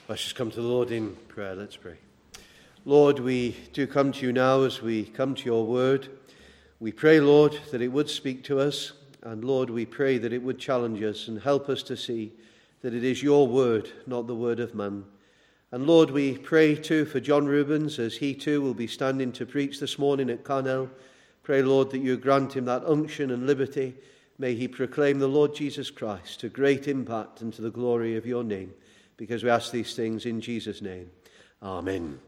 Let's just come to the Lord in prayer. Let's pray. Lord, we do come to you now as we come to your word. We pray, Lord, that it would speak to us. And Lord, we pray that it would challenge us and help us to see that it is your word, not the word of man. And Lord, we pray too for John Rubens as he too will be standing to preach this morning at Carnell. Pray, Lord, that you grant him that unction and liberty. May he proclaim the Lord Jesus Christ to great impact and to the glory of your name. Because we ask these things in Jesus' name. Amen.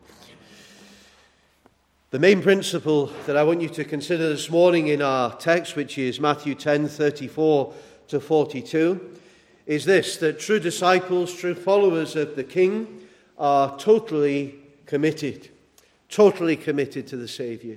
The main principle that I want you to consider this morning in our text, which is Matthew 10:34 to 42, is this: that true disciples, true followers of the King are totally committed to the Saviour.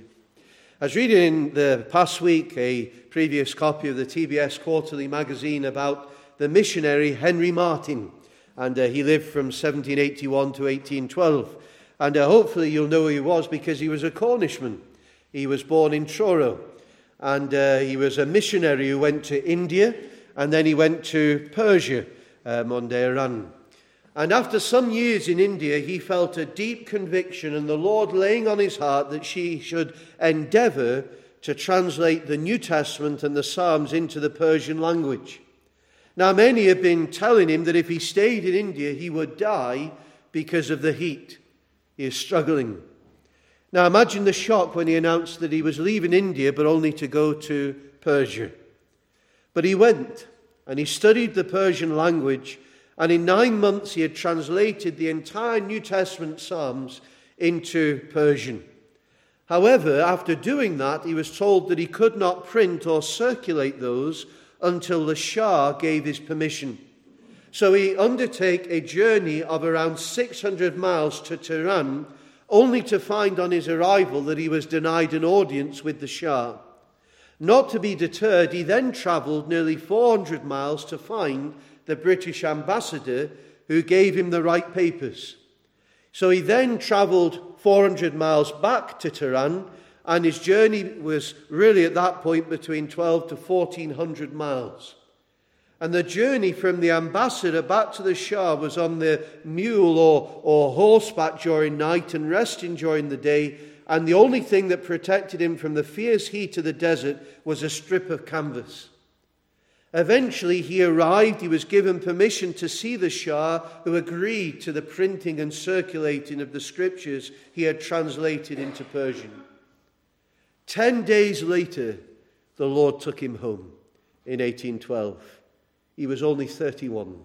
I was reading in the past week a previous copy of the TBS Quarterly magazine about the missionary Henry Martyn. And he lived from 1781 to 1812. And hopefully you'll know who he was because he was a Cornishman. He was born in Truro. And he was a missionary who went to India. And then he went to Persia, Monday Iran. And after some years in India, he felt a deep conviction and the Lord laying on his heart that she should endeavour to translate the New Testament and the Psalms into the Persian language. Now, many have been telling him that if he stayed in India, he would die because of the heat. He is struggling. Now, imagine the shock when he announced that he was leaving India, but only to go to Persia. But he went, and he studied the Persian language, and in 9 months he had translated the entire New Testament Psalms into Persian. However, after doing that, he was told that he could not print or circulate those until the Shah gave his permission. So he undertook a journey of around 600 miles to Tehran, only to find on his arrival that he was denied an audience with the Shah. Not to be deterred, he then travelled nearly 400 miles to find the British ambassador who gave him the right papers. So he then travelled 400 miles back to Tehran, and his journey was really at that point between 12 to 1,400 miles. And the journey from the ambassador back to the Shah was on the mule or horseback during night and resting during the day. And the only thing that protected him from the fierce heat of the desert was a strip of canvas. Eventually he arrived. He was given permission to see the Shah, who agreed to the printing and circulating of the scriptures he had translated into Persian. 10 days later, the Lord took him home in 1812. He was only 31.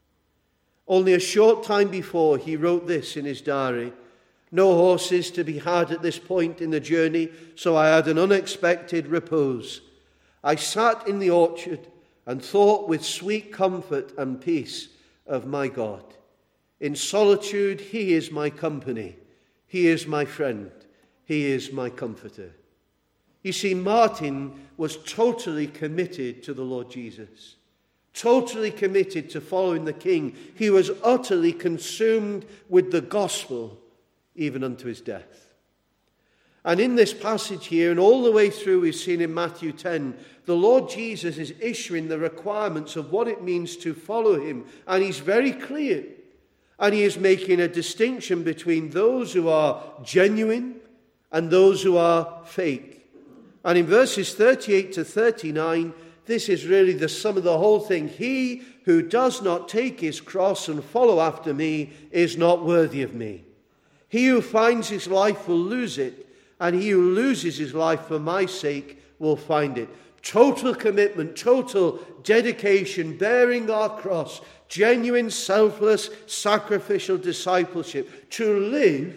Only a short time before, he wrote this in his diary: "No horses to be had at this point in the journey, so I had an unexpected repose. I sat in the orchard and thought with sweet comfort and peace of my God. In solitude, he is my company. He is my friend. He is my comforter." You see, Martyn was totally committed to the Lord Jesus, totally committed to following the King. He was utterly consumed with the gospel, even unto his death. And in this passage here, and all the way through we've seen in Matthew 10, the Lord Jesus is issuing the requirements of what it means to follow him. And he's very clear. And he is making a distinction between those who are genuine and those who are fake. And in verses 38 to 39, this is really the sum of the whole thing. "He who does not take his cross and follow after me is not worthy of me. He who finds his life will lose it, and he who loses his life for my sake will find it." Total commitment, total dedication, bearing our cross, genuine, selfless, sacrificial discipleship. To live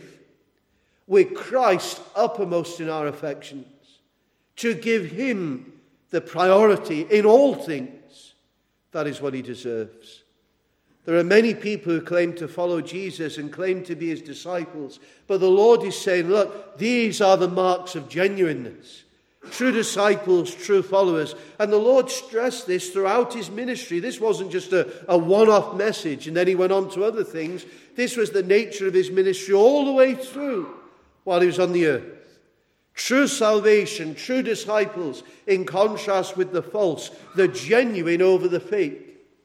with Christ uppermost in our affections. To give him the priority in all things. That is what he deserves. There are many people who claim to follow Jesus and claim to be his disciples. But the Lord is saying, look, these are the marks of genuineness. True disciples, true followers. And the Lord stressed this throughout his ministry. This wasn't just a one-off message and then he went on to other things. This was the nature of his ministry all the way through while he was on the earth. True salvation, true disciples, in contrast with the false, the genuine over the fake.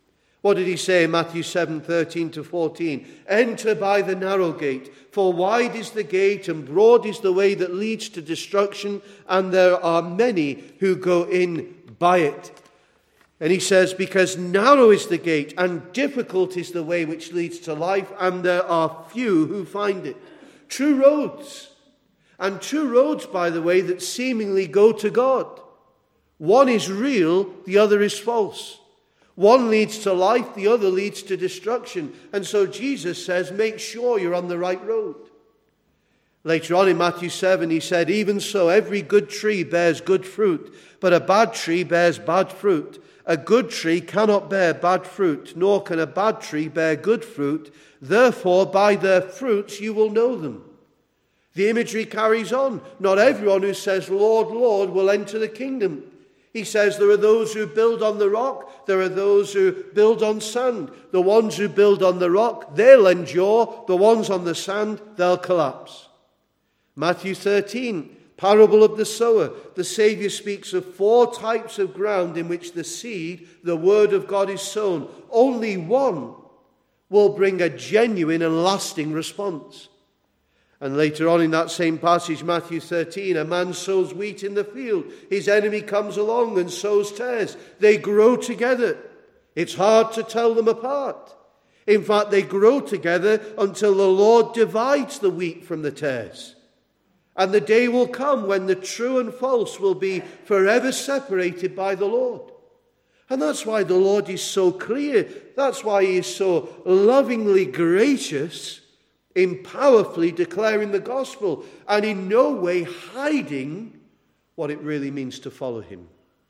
What did he say in Matthew 7:13 to 14? Enter by the narrow gate, for wide is the gate and broad is the way that leads to destruction, and there are many who go in by it. And he says, because narrow is the gate and difficult is the way which leads to life, and there are few who find it. Two roads. And two roads, by the way, that seemingly go to God. One is real, the other is false. One leads to life, the other leads to destruction. And so Jesus says, make sure you're on the right road. Later on in Matthew 7, he said, even so, every good tree bears good fruit, but a bad tree bears bad fruit. A good tree cannot bear bad fruit, nor can a bad tree bear good fruit. Therefore, by their fruits you will know them. The imagery carries on. Not everyone who says, Lord, Lord, will enter the kingdom. He says there are those who build on the rock. There are those who build on sand. The ones who build on the rock, they'll endure. The ones on the sand, they'll collapse. Matthew 13, parable of the sower. The Savior speaks of 4 types of ground in which the seed, the word of God, is sown. Only one will bring a genuine and lasting response. And later on in that same passage, Matthew 13, a man sows wheat in the field. His enemy comes along and sows tares. They grow together. It's hard to tell them apart. In fact, they grow together until the Lord divides the wheat from the tares. And the day will come when the true and false will be forever separated by the Lord. And that's why the Lord is so clear. That's why he is so lovingly gracious in powerfully declaring the gospel and in no way hiding what it really means to follow him.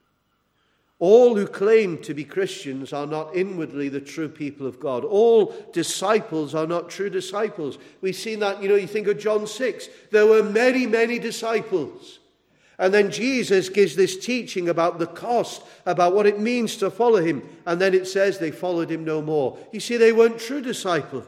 All who claim to be Christians are not inwardly the true people of God. All disciples are not true disciples. We've seen that, you think of John 6. There were many, many disciples. And then Jesus gives this teaching about the cost, about what it means to follow him. And then it says they followed him no more. You see, they weren't true disciples.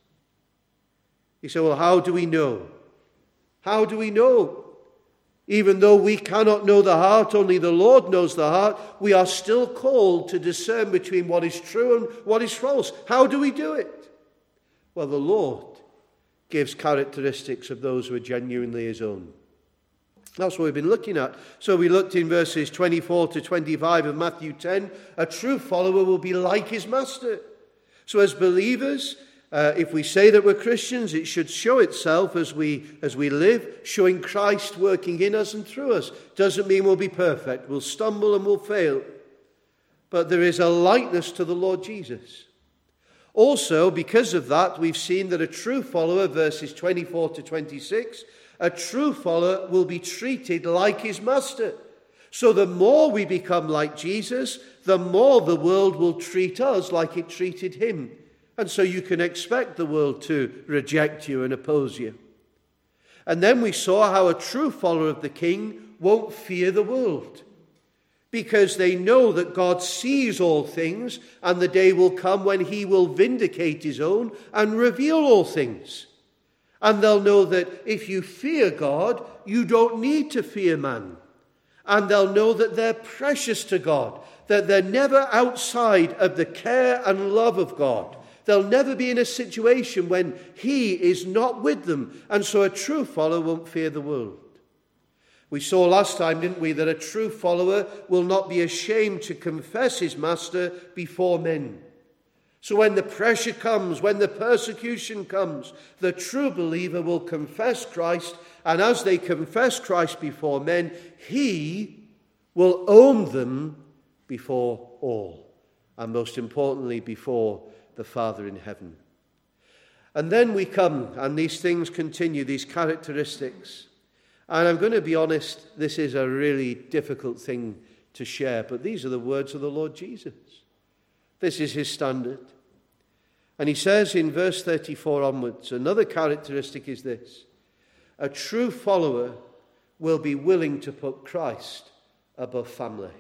You say, well, how do we know? How do we know? Even though we cannot know the heart, only the Lord knows the heart, we are still called to discern between what is true and what is false. How do we do it? Well, the Lord gives characteristics of those who are genuinely his own. That's what we've been looking at. So we looked in verses 24 to 25 of Matthew 10. A true follower will be like his master. So as believers, if we say that we're Christians, it should show itself as we live, showing Christ working in us and through us. Doesn't mean we'll be perfect. We'll stumble and we'll fail. But there is a likeness to the Lord Jesus. Also, because of that, we've seen that a true follower, verses 24 to 26, a true follower will be treated like his master. So the more we become like Jesus, the more the world will treat us like it treated him. And so you can expect the world to reject you and oppose you. And then we saw how a true follower of the King won't fear the world, because they know that God sees all things, and the day will come when he will vindicate his own and reveal all things. And they'll know that if you fear God, you don't need to fear man. And they'll know that they're precious to God, that they're never outside of the care and love of God. They'll never be in a situation when he is not with them. And so a true follower won't fear the world. We saw last time, didn't we, that a true follower will not be ashamed to confess his master before men. So when the pressure comes, when the persecution comes, the true believer will confess Christ. And as they confess Christ before men, he will own them before all. And most importantly, before the Father in heaven. And then we come, and these things continue, these characteristics. And I'm going to be honest, this is a really difficult thing to share, but these are the words of the Lord Jesus. This is his standard. And he says in verse 34 onwards, another characteristic is this: a true follower will be willing to put Christ above family.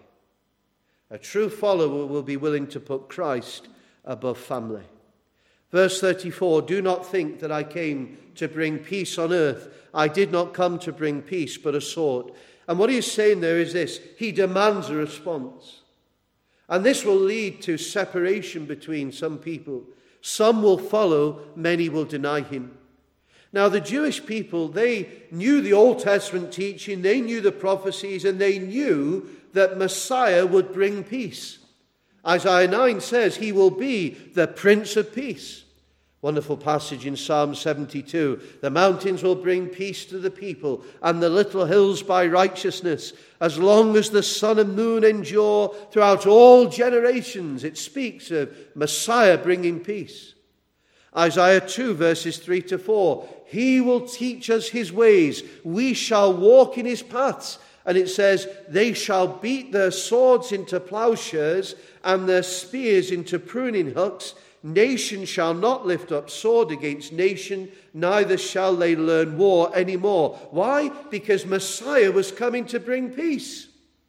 A true follower will be willing to put Christ above family. Verse 34, do not think that I came to bring peace on earth. I did not come to bring peace, but a sword. And what he's saying there is this: he demands a response. And this will lead to separation between some people. Some will follow, many will deny him. Now, the Jewish people, they knew the Old Testament teaching, they knew the prophecies, and they knew that Messiah would bring peace. Isaiah 9 says he will be the Prince of Peace. Wonderful passage in Psalm 72. The mountains will bring peace to the people, and the little hills by righteousness. As long as the sun and moon endure throughout all generations, it speaks of Messiah bringing peace. Isaiah 2 verses 3 to 4. He will teach us his ways. We shall walk in his paths. And it says, they shall beat their swords into plowshares and their spears into pruning hooks. Nation shall not lift up sword against nation, neither shall they learn war anymore. Why? Because Messiah was coming to bring peace.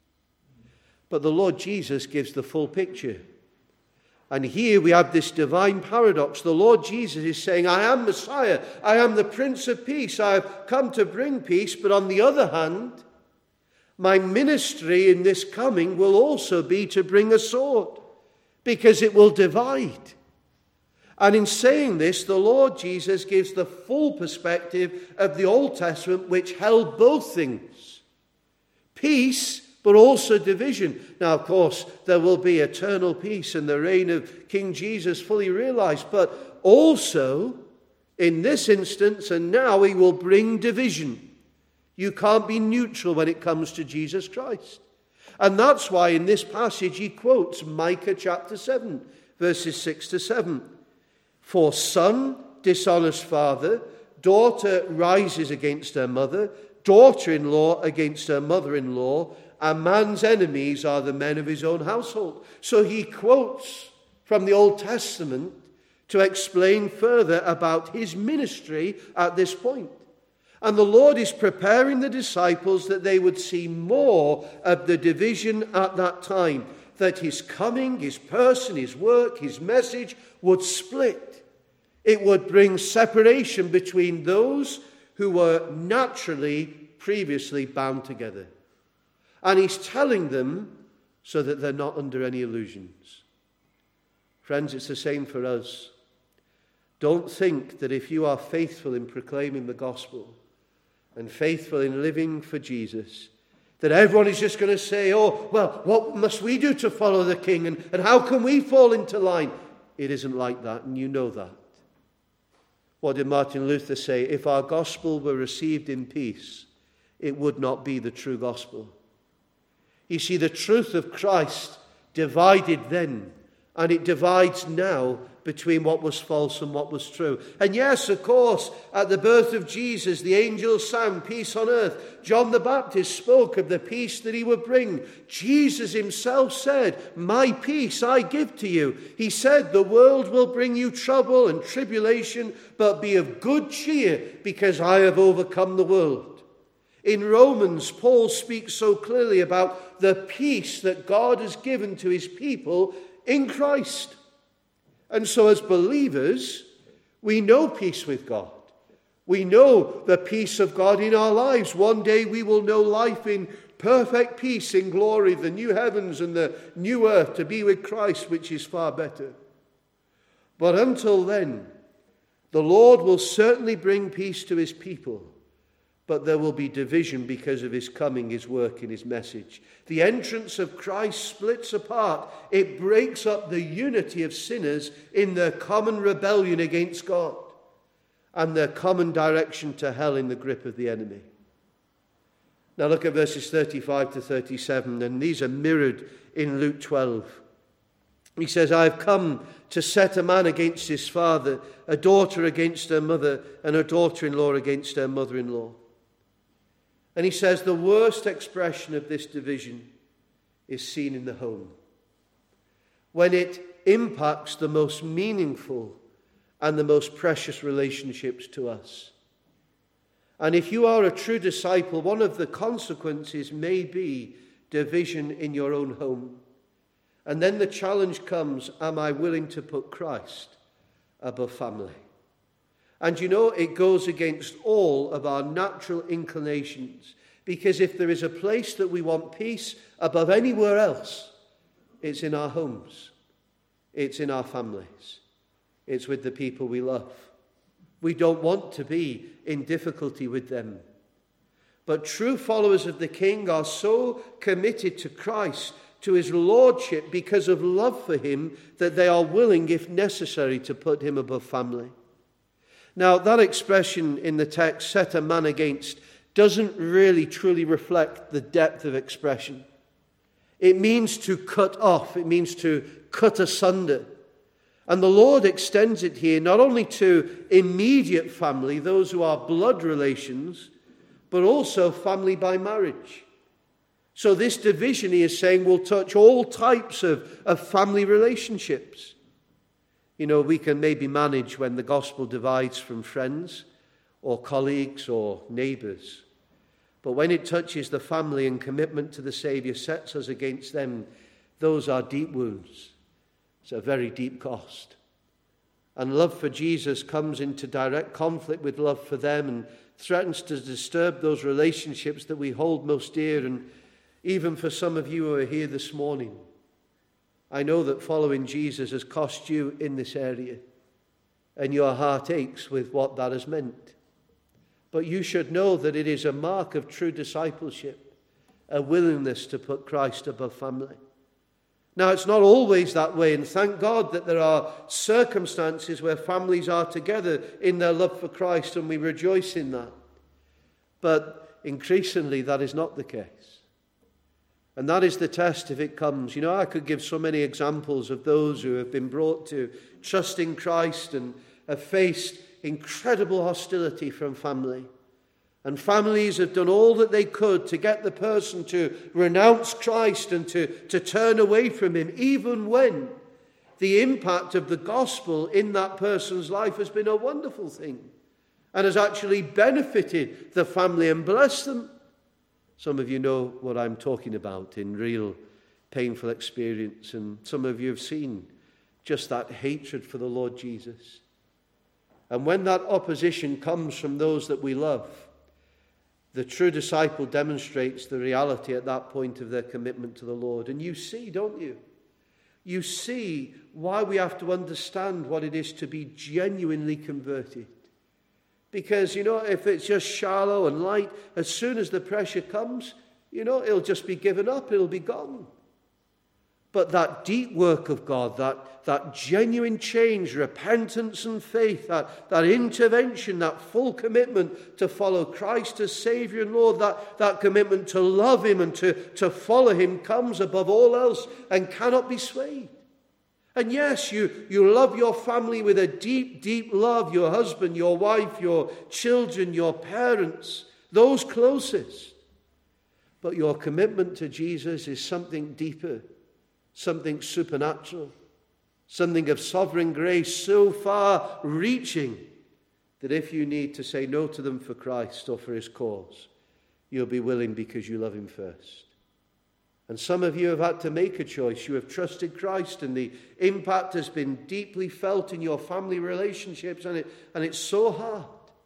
But the Lord Jesus gives the full picture. And here we have this divine paradox. The Lord Jesus is saying, I am Messiah. I am the Prince of Peace. I have come to bring peace. But on the other hand, my ministry in this coming will also be to bring a sword, because it will divide. And in saying this, the Lord Jesus gives the full perspective of the Old Testament, which held both things. Peace, but also division. Now, of course, there will be eternal peace in the reign of King Jesus fully realized. But also, in this instance, and now, he will bring division. You can't be neutral when it comes to Jesus Christ. And that's why in this passage he quotes Micah chapter 7, verses 6 to 7. For son dishonors father, daughter rises against her mother, daughter-in-law against her mother-in-law, and man's enemies are the men of his own household. So he quotes from the Old Testament to explain further about his ministry at this point. And the Lord is preparing the disciples that they would see more of the division at that time, that his coming, his person, his work, his message would split. It would bring separation between those who were naturally previously bound together. And he's telling them so that they're not under any illusions. Friends, it's the same for us. Don't think that if you are faithful in proclaiming the gospel and faithful in living for Jesus, that everyone is just going to say, oh, well, what must we do to follow the King? And how can we fall into line? It isn't like that, and you know that. What did Martin Luther say? If our gospel were received in peace, it would not be the true gospel. You see, the truth of Christ divided then, and it divides now between what was false and what was true. And yes, of course, at the birth of Jesus, the angels sang peace on earth. John the Baptist spoke of the peace that he would bring. Jesus himself said, my peace I give to you. He said, the world will bring you trouble and tribulation, but be of good cheer, because I have overcome the world. In Romans, Paul speaks so clearly about the peace that God has given to his people in Christ. And so as believers, we know peace with God. We know the peace of God in our lives. One day we will know life in perfect peace, in glory, the new heavens and the new earth, to be with Christ, which is far better. But until then, the Lord will certainly bring peace to his people. But there will be division because of his coming, his work, and his message. The entrance of Christ splits apart. It breaks up the unity of sinners in their common rebellion against God and their common direction to hell in the grip of the enemy. Now look at verses 35 to 37, and these are mirrored in Luke 12. He says, I have come to set a man against his father, a daughter against her mother, and a daughter-in-law against her mother-in-law. And he says the worst expression of this division is seen in the home, when it impacts the most meaningful and the most precious relationships to us. And if you are a true disciple, one of the consequences may be division in your own home. And then the challenge comes, am I willing to put Christ above family? And you know, it goes against all of our natural inclinations. Because if there is a place that we want peace above anywhere else, It's in our homes. It's in our families. It's with the people we love. We don't want to be in difficulty with them. But true followers of the King are so committed to Christ, to his lordship, because of love for him, that they are willing, if necessary, to put him above family. Now, that expression in the text, set a man against, doesn't really truly reflect the depth of expression. It means to cut off. It means to cut asunder. And the Lord extends it here not only to immediate family, those who are blood relations, but also family by marriage. So this division, he is saying, will touch all types of family relationships. You know, we can maybe manage when the gospel divides from friends or colleagues or neighbours. But when it touches the family and commitment to the Saviour sets us against them, those are deep wounds. It's a very deep cost. And love for Jesus comes into direct conflict with love for them and threatens to disturb those relationships that we hold most dear. And even for some of you who are here this morning, I know that following Jesus has cost you in this area, and your heart aches with what that has meant. But you should know that it is a mark of true discipleship, a willingness to put Christ above family. Now, it's not always that way, and thank God that there are circumstances where families are together in their love for Christ, and we rejoice in that. But increasingly, that is not the case. And that is the test if it comes. You know, I could give so many examples of those who have been brought to trust in Christ and have faced incredible hostility from family. And families have done all that they could to get the person to renounce Christ and to turn away from him, even when the impact of the gospel in that person's life has been a wonderful thing and has actually benefited the family and blessed them. Some of you know what I'm talking about in real painful experience, and some of you have seen just that hatred for the Lord Jesus. And when that opposition comes from those that we love, the true disciple demonstrates the reality at that point of their commitment to the Lord. And you see, don't you? You see why we have to understand what it is to be genuinely converted. Because, you know, if it's just shallow and light, as soon as the pressure comes, you know, it'll just be given up, it'll be gone. But that deep work of God, that genuine change, repentance and faith, that intervention, that full commitment to follow Christ as Saviour and Lord, that commitment to love him and to follow him comes above all else and cannot be swayed. And yes, you love your family with a deep, deep love, your husband, your wife, your children, your parents, those closest. But your commitment to Jesus is something deeper, something supernatural, something of sovereign grace so far reaching that if you need to say no to them for Christ or for his cause, you'll be willing because you love him first. And some of you have had to make a choice. You have trusted Christ and the impact has been deeply felt in your family relationships, and it's so hard.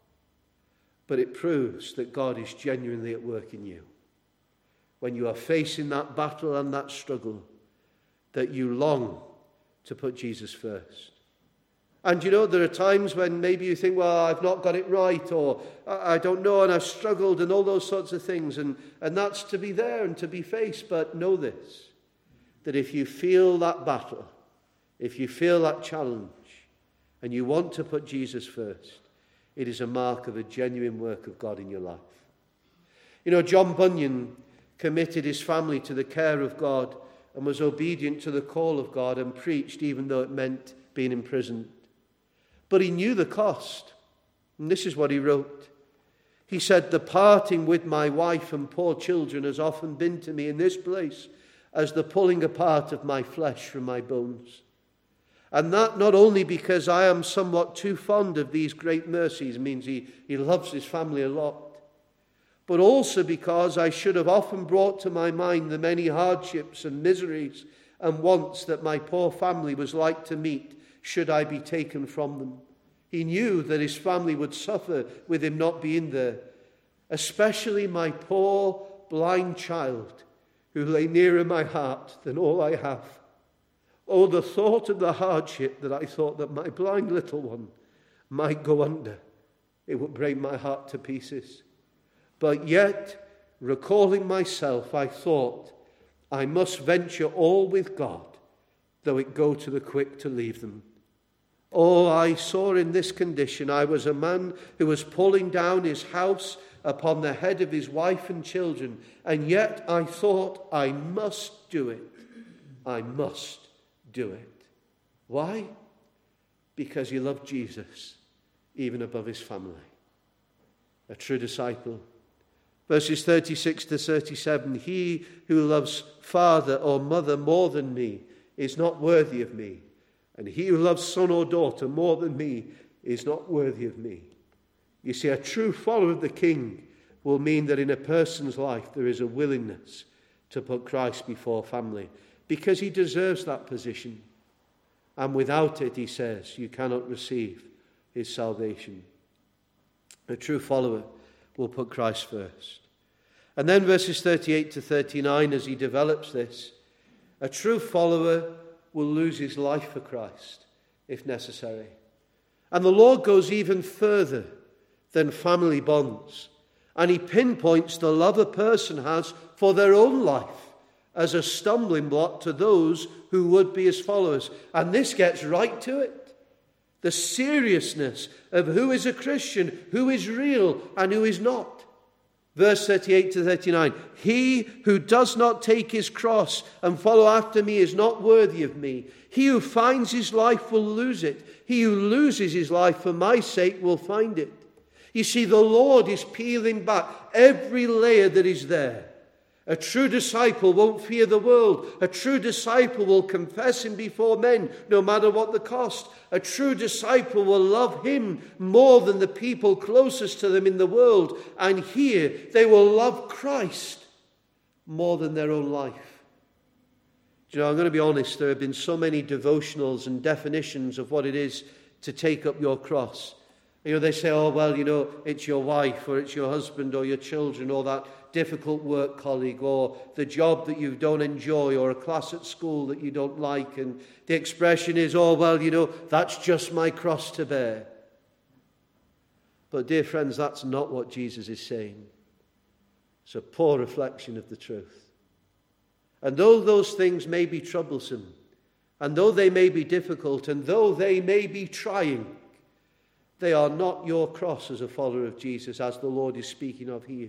But it proves that God is genuinely at work in you. When you are facing that battle and that struggle, that you long to put Jesus first. And you know, there are times when maybe you think, well, I've not got it right, or I don't know, and I've struggled, and all those sorts of things. And that's to be there and to be faced. But know this, that if you feel that battle, if you feel that challenge, and you want to put Jesus first, it is a mark of a genuine work of God in your life. You know, John Bunyan committed his family to the care of God and was obedient to the call of God and preached even though it meant being imprisoned. But he knew the cost. And this is what he wrote. He said, "The parting with my wife and poor children has often been to me in this place as the pulling apart of my flesh from my bones. And that not only because I am somewhat too fond of these great mercies," means he loves his family a lot, "but also because I should have often brought to my mind the many hardships and miseries and wants that my poor family was like to meet should I be taken from them." He knew that his family would suffer with him not being there, especially my poor blind child, who lay nearer my heart than all I have. Oh, the thought of the hardship that I thought that my blind little one might go under. It would break my heart to pieces. But yet, recalling myself, I thought, I must venture all with God, though it go to the quick to leave them. Oh, I saw in this condition, I was a man who was pulling down his house upon the head of his wife and children, and yet I thought, I must do it. I must do it. Why? Because he loved Jesus even above his family. A true disciple. Verses 36 to 37, he who loves father or mother more than me is not worthy of me, and he who loves son or daughter more than me is not worthy of me. You see, a true follower of the King will mean that in a person's life there is a willingness to put Christ before family, because he deserves that position. And without it, he says, you cannot receive his salvation. A true follower will put Christ first. And then verses 38 to 39, as he develops this, a true follower will lose his life for Christ, if necessary. And the Lord goes even further than family bonds, and he pinpoints the love a person has for their own life as a stumbling block to those who would be his followers. And this gets right to it. The seriousness of who is a Christian, who is real and who is not. Verse 38 to 39, he who does not take his cross and follow after me is not worthy of me. He who finds his life will lose it. He who loses his life for my sake will find it. You see, the Lord is peeling back every layer that is there. A true disciple won't fear the world. A true disciple will confess him before men, no matter what the cost. A true disciple will love him more than the people closest to them in the world. And here, they will love Christ more than their own life. Do you know, I'm going to be honest, there have been so many devotionals and definitions of what it is to take up your cross. You know, they say, oh, well, you know, it's your wife or it's your husband or your children or that difficult work colleague or the job that you don't enjoy or a class at school that you don't like. And the expression is, oh, well, you know, that's just my cross to bear. But dear friends, that's not what Jesus is saying. It's a poor reflection of the truth. And though those things may be troublesome, and though they may be difficult, and though they may be trying, they are not your cross as a follower of Jesus, as the Lord is speaking of here.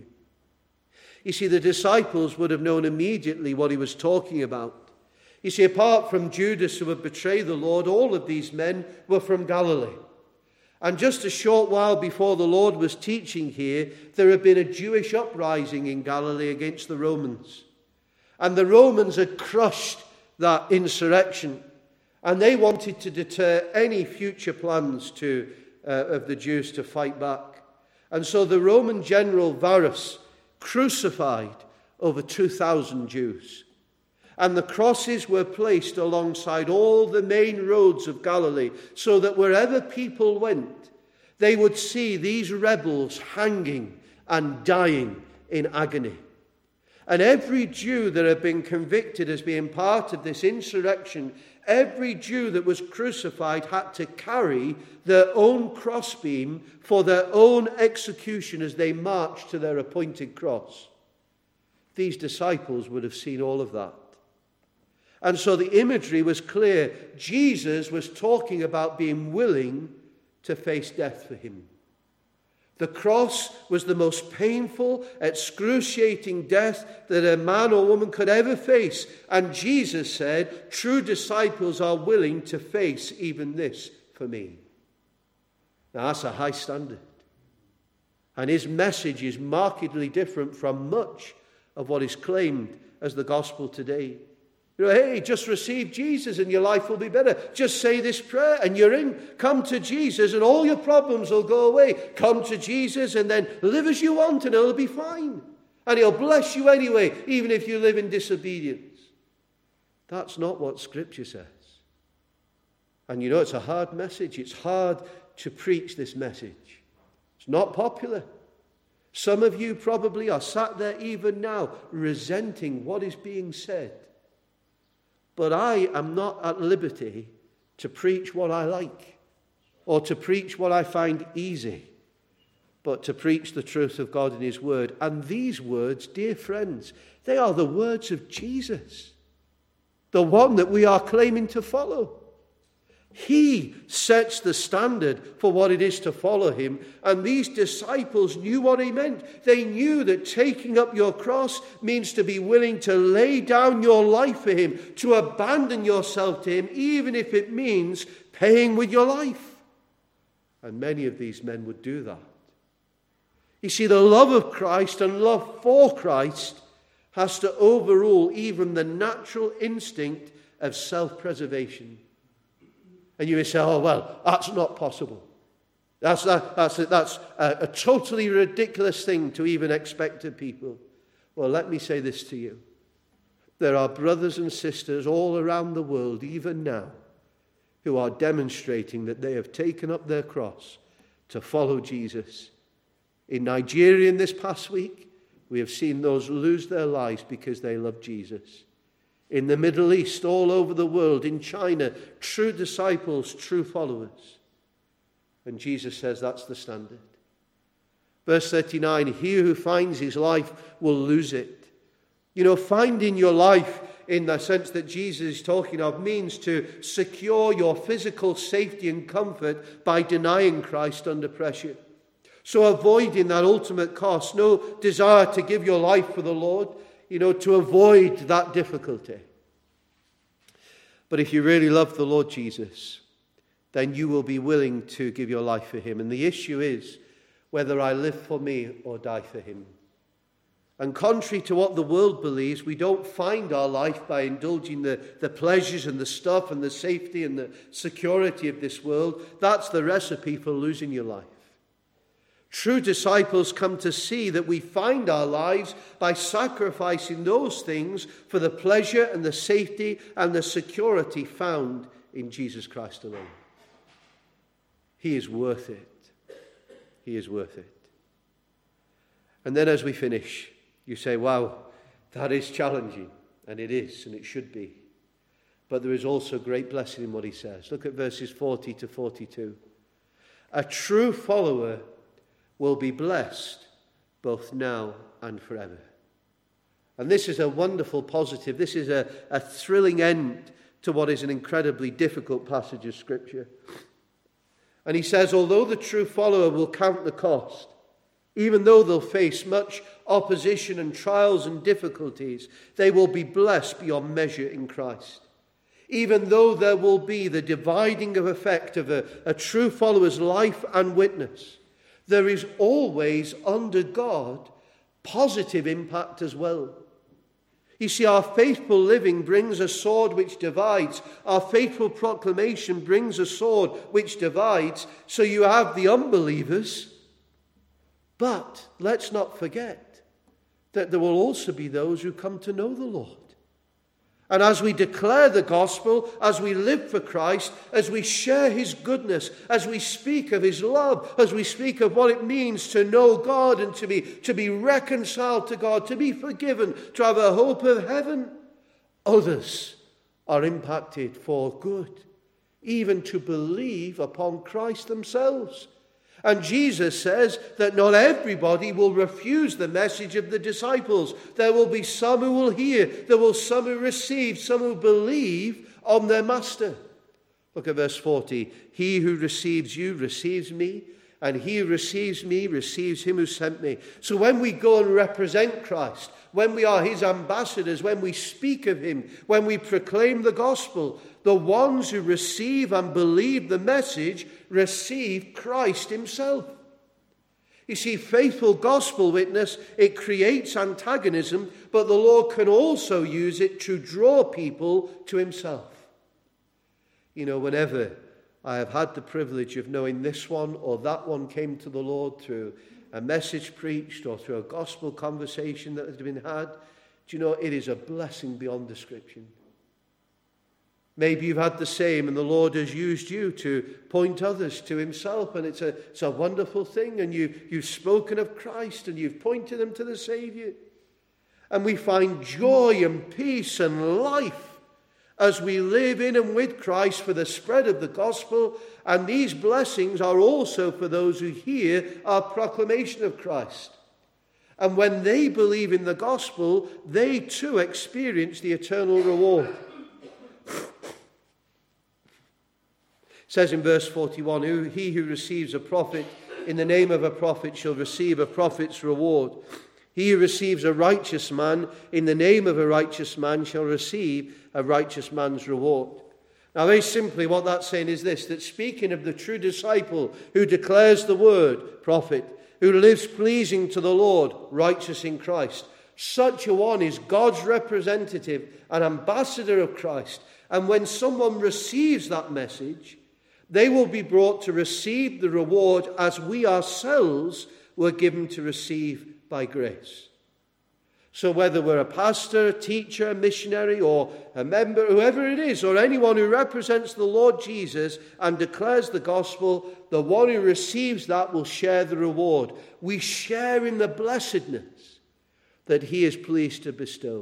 You see, the disciples would have known immediately what he was talking about. You see, apart from Judas, who would betray the Lord, all of these men were from Galilee. And just a short while before the Lord was teaching here, there had been a Jewish uprising in Galilee against the Romans. And the Romans had crushed that insurrection. And they wanted to deter any future plans of the Jews to fight back. And so the Roman general Varus crucified over 2,000 Jews. And the crosses were placed alongside all the main roads of Galilee, so that wherever people went, they would see these rebels hanging and dying in agony. And every Jew that had been convicted as being part of this insurrection, every Jew that was crucified had to carry their own crossbeam for their own execution as they marched to their appointed cross. These disciples would have seen all of that. And so the imagery was clear. Jesus was talking about being willing to face death for him. The cross was the most painful, excruciating death that a man or woman could ever face. And Jesus said, true disciples are willing to face even this for me. Now that's a high standard. And his message is markedly different from much of what is claimed as the gospel today. You know, hey, just receive Jesus and your life will be better. Just say this prayer and you're in. Come to Jesus and all your problems will go away. Come to Jesus and then live as you want and it'll be fine. And he'll bless you anyway, even if you live in disobedience. That's not what Scripture says. And you know, it's a hard message. It's hard to preach this message. It's not popular. Some of you probably are sat there even now resenting what is being said. but I am not at liberty to preach what I like or to preach what I find easy, but to preach the truth of God in his word. And these words, dear friends, they are the words of Jesus, the one that we are claiming to follow. He sets the standard for what it is to follow him, and these disciples knew what he meant. They knew that taking up your cross means to be willing to lay down your life for him, to abandon yourself to him, even if it means paying with your life. And many of these men would do that. You see, the love of Christ and love for Christ has to overrule even the natural instinct of self-preservation. And you may say, oh, well, that's not possible. That's a totally ridiculous thing to even expect of people. Well, let me say this to you. There are brothers and sisters all around the world, even now, who are demonstrating that they have taken up their cross to follow Jesus. In Nigeria in this past week, we have seen those lose their lives because they love Jesus. In the Middle East, all over the world, in China, true disciples, true followers. And Jesus says that's the standard. Verse 39, he who finds his life will lose it. You know, finding your life in the sense that Jesus is talking of means to secure your physical safety and comfort by denying Christ under pressure. So avoiding that ultimate cost, no desire to give your life for the Lord, to avoid that difficulty. But if you really love the Lord Jesus, then you will be willing to give your life for him. And the issue is whether I live for me or die for him. And contrary to what the world believes, we don't find our life by indulging the pleasures and the stuff and the safety and the security of this world. That's the recipe for losing your life. True disciples come to see that we find our lives by sacrificing those things for the pleasure and the safety and the security found in Jesus Christ alone. He is worth it. He is worth it. And then as we finish, you say, wow, that is challenging. And it is, and it should be. But there is also great blessing in what he says. Look at verses 40 to 42. A true follower will be blessed both now and forever. And this is a wonderful positive. This is a thrilling end to what is an incredibly difficult passage of Scripture. And he says, although the true follower will count the cost, even though they'll face much opposition and trials and difficulties, they will be blessed beyond measure in Christ. Even though there will be the dividing of effect of a true follower's life and witness, there is always, under God, positive impact as well. You see, our faithful living brings a sword which divides. Our faithful proclamation brings a sword which divides. So you have the unbelievers. But let's not forget that there will also be those who come to know the Lord. And as we declare the gospel, as we live for Christ, as we share his goodness, as we speak of his love, as we speak of what it means to know God and to be reconciled to God, to be forgiven, to have a hope of heaven, others are impacted for good, even to believe upon Christ themselves. And Jesus says that not everybody will refuse the message of the disciples. There will be some who will hear, there will be some who receive, some who believe on their master. Look at verse 40. He who receives you receives me, and he who receives me receives him who sent me. So when we go and represent Christ, when we are his ambassadors, when we speak of him, when we proclaim the gospel, the ones who receive and believe the message receive Christ himself. You see, faithful gospel witness, it creates antagonism, but the Lord can also use it to draw people to himself. You know, whenever I have had the privilege of knowing this one or that one came to the Lord through a message preached or through a gospel conversation that has been had, do you know, it is a blessing beyond description. Maybe you've had the same and the Lord has used you to point others to himself, and it's a wonderful thing, and you've spoken of Christ and you've pointed them to the Savior. And we find joy and peace and life as we live in and with Christ for the spread of the gospel, and these blessings are also for those who hear our proclamation of Christ. And when they believe in the gospel, they too experience the eternal reward. It says in verse 41, he who receives a prophet in the name of a prophet shall receive a prophet's reward. He who receives a righteous man in the name of a righteous man shall receive a righteous man's reward. Now, very simply, what that's saying is this, that speaking of the true disciple who declares the word, prophet, who lives pleasing to the Lord, righteous in Christ, such a one is God's representative, an ambassador of Christ. And when someone receives that message, they will be brought to receive the reward as we ourselves were given to receive by grace. So whether we're a pastor, a teacher, a missionary, or a member, whoever it is, or anyone who represents the Lord Jesus and declares the gospel, the one who receives that will share the reward. We share in the blessedness that he is pleased to bestow.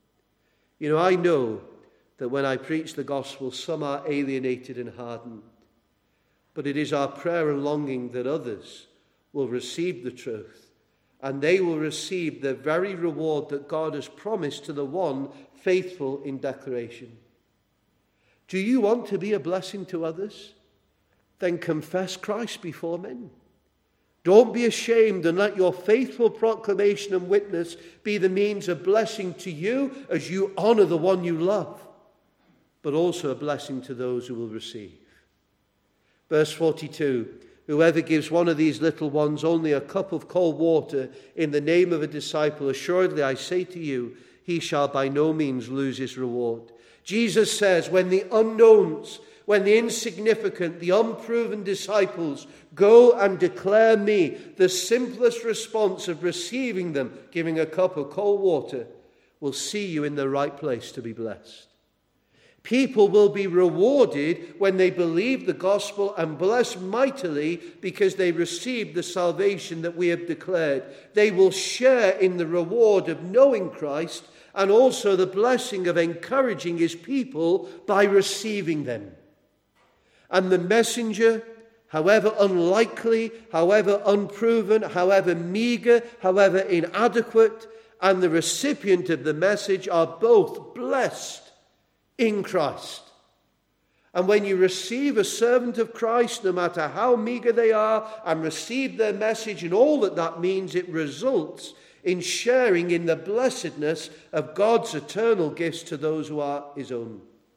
You know, I know that when I preach the gospel, some are alienated and hardened. But it is our prayer and longing that others will receive the truth, and they will receive the very reward that God has promised to the one faithful in declaration. Do you want to be a blessing to others? Then confess Christ before men. Don't be ashamed, and let your faithful proclamation and witness be the means of blessing to you as you honor the one you love, but also a blessing to those who will receive. Verse 42, whoever gives one of these little ones only a cup of cold water in the name of a disciple, assuredly I say to you, he shall by no means lose his reward. Jesus says, when the unknowns, when the insignificant, the unproven disciples go and declare me, the simplest response of receiving them, giving a cup of cold water, will see you in the right place to be blessed. People will be rewarded when they believe the gospel and blessed mightily because they received the salvation that we have declared. They will share in the reward of knowing Christ and also the blessing of encouraging his people by receiving them. And the messenger, however unlikely, however unproven, however meager, however inadequate, and the recipient of the message are both blessed in Christ. And when you receive a servant of Christ, no matter how meager they are, and receive their message and all that that means, it results in sharing in the blessedness of God's eternal gifts to those who are his own.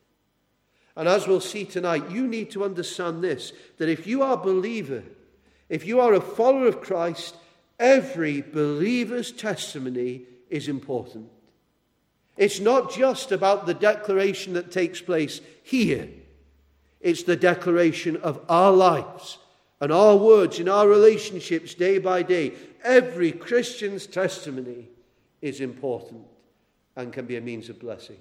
And as we'll see tonight, you need to understand this, that if you are a believer, if you are a follower of Christ, every believer's testimony is important. It's not just about the declaration that takes place here. It's the declaration of our lives and our words in our relationships day by day. Every Christian's testimony is important and can be a means of blessing.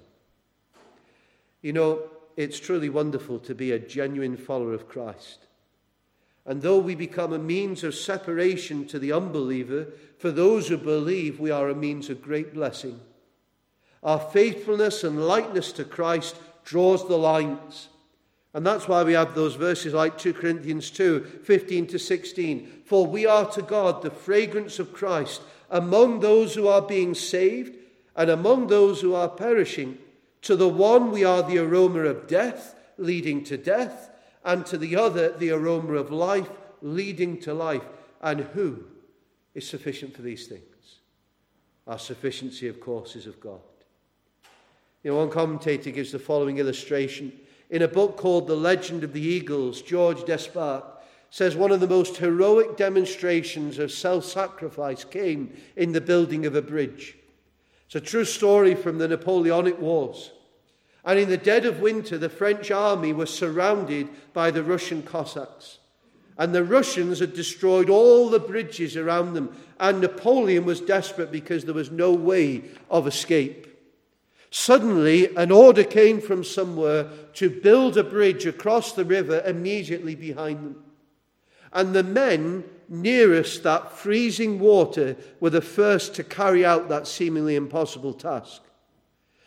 You know, it's truly wonderful to be a genuine follower of Christ. And though we become a means of separation to the unbeliever, for those who believe, we are a means of great blessing. Our faithfulness and likeness to Christ draws the lines. And that's why we have those verses like 2 Corinthians 2, 15 to 16. For we are to God the fragrance of Christ among those who are being saved and among those who are perishing. To the one we are the aroma of death, leading to death, and to the other the aroma of life, leading to life. And who is sufficient for these things? Our sufficiency, of course, is of God. You know, one commentator gives the following illustration. In a book called The Legend of the Eagles, George Despard says one of the most heroic demonstrations of self-sacrifice came in the building of a bridge. It's a true story from the Napoleonic Wars. And in the dead of winter, the French army was surrounded by the Russian Cossacks. And the Russians had destroyed all the bridges around them. And Napoleon was desperate because there was no way of escape. Suddenly, an order came from somewhere to build a bridge across the river immediately behind them. And the men nearest that freezing water were the first to carry out that seemingly impossible task.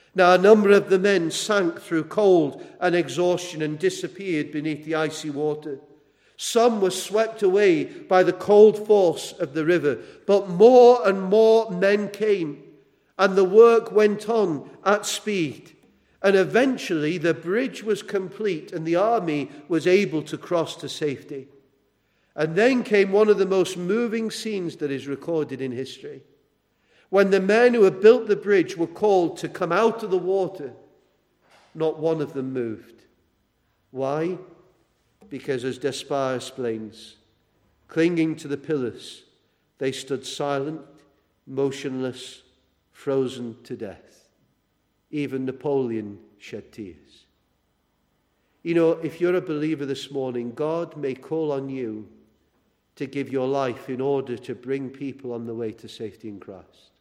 Now a number of the men sank through cold and exhaustion and disappeared beneath the icy water. Some were swept away by the cold force of the river, but more and more men came, and the work went on at speed. And eventually the bridge was complete and the army was able to cross to safety. And then came one of the most moving scenes that is recorded in history. When the men who had built the bridge were called to come out of the water, not one of them moved. Why? Because, as Despard explains, clinging to the pillars, they stood silent, motionless, frozen to death. Even Napoleon shed tears. You know, if you're a believer this morning, God may call on you to give your life in order to bring people on the way to safety in Christ.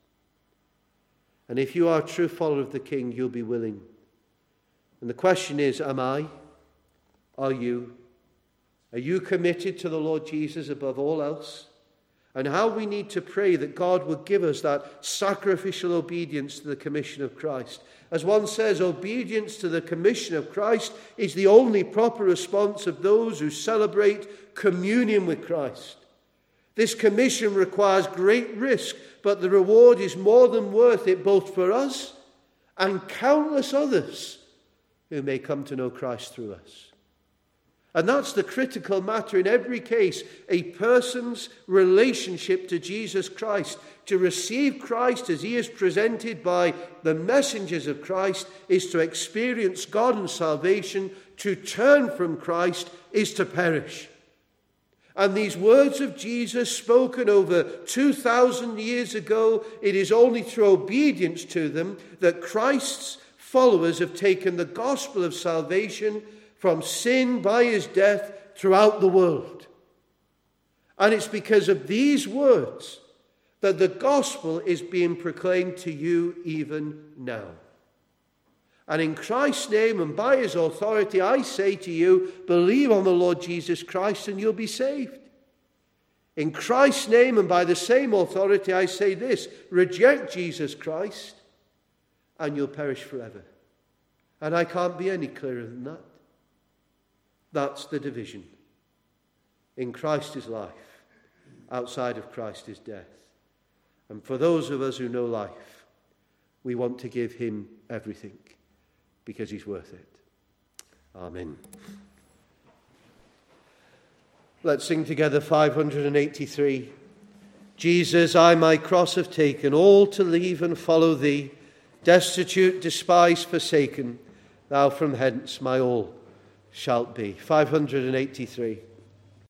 And if you are a true follower of the King, you'll be willing. And the question is, am I? Are you? Are you committed to the Lord Jesus above all else? And how we need to pray that God would give us that sacrificial obedience to the commission of Christ. As one says, obedience to the commission of Christ is the only proper response of those who celebrate communion with Christ. This commission requires great risk, but the reward is more than worth it, both for us and countless others who may come to know Christ through us. And that's the critical matter in every case. A person's relationship to Jesus Christ, to receive Christ as he is presented by the messengers of Christ, is to experience God and salvation. To turn from Christ is to perish. And these words of Jesus, spoken over 2,000 years ago, it is only through obedience to them that Christ's followers have taken the gospel of salvation from sin by his death throughout the world. And it's because of these words that the gospel is being proclaimed to you even now. And in Christ's name and by his authority, I say to you, believe on the Lord Jesus Christ and you'll be saved. In Christ's name and by the same authority, I say this, reject Jesus Christ and you'll perish forever. And I can't be any clearer than that. That's the division. In Christ is life. Outside of Christ is death. And for those of us who know life, we want to give him everything because he's worth it. Amen. Let's sing together 583. Jesus, I my cross have taken, all to leave and follow thee. Destitute, despised, forsaken, thou from hence my all shalt be. 583.